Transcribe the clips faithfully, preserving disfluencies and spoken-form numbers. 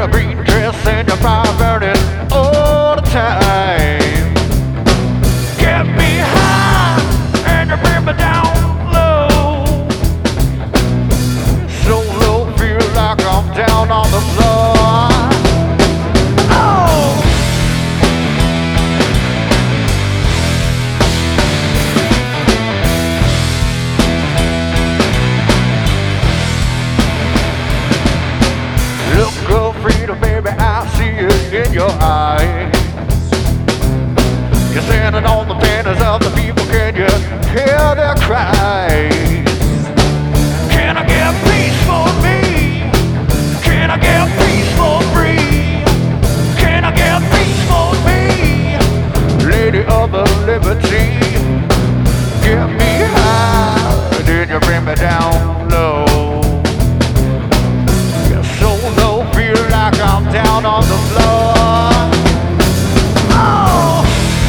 a green dress and your fire burning all the time. Get me high and you bring me down low. So low, feel like I'm down on the floor. Oh! Look, girlfriend, baby, I see it in your eyes. You're standing on the banners of the people, can you hear their cries? Can I get peace for me? Can I get peace for free? Can I get peace for me? Lady of the liberty, get me high, then you bring me down low. You're so low, feel like I'm down on the floor. Oh!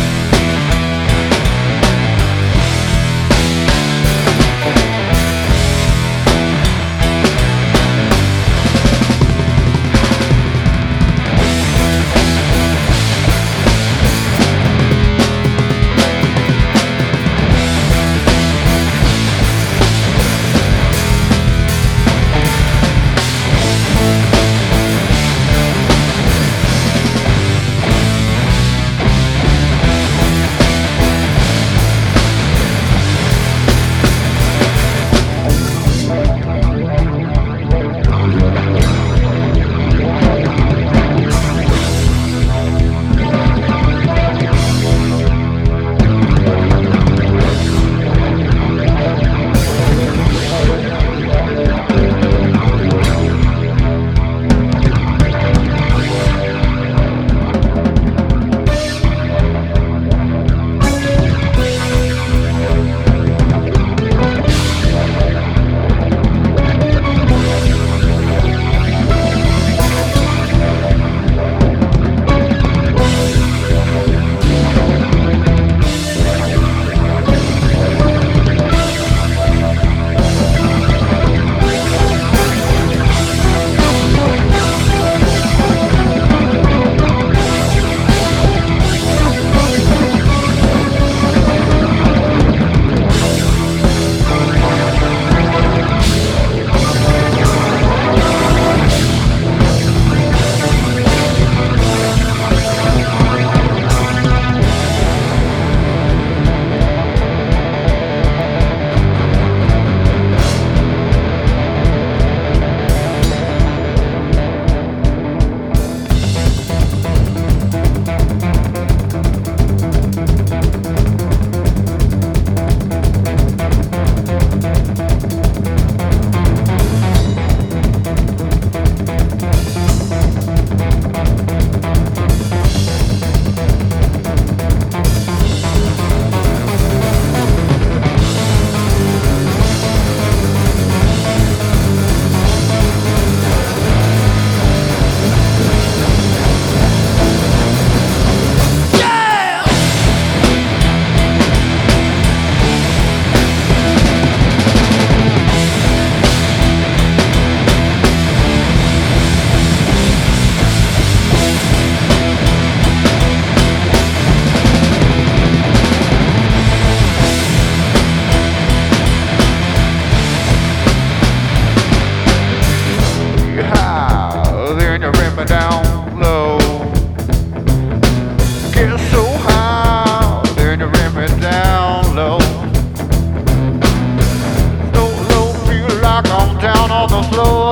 Down low, get so high, then you bring me down low. So low, feel like I'm down on the floor.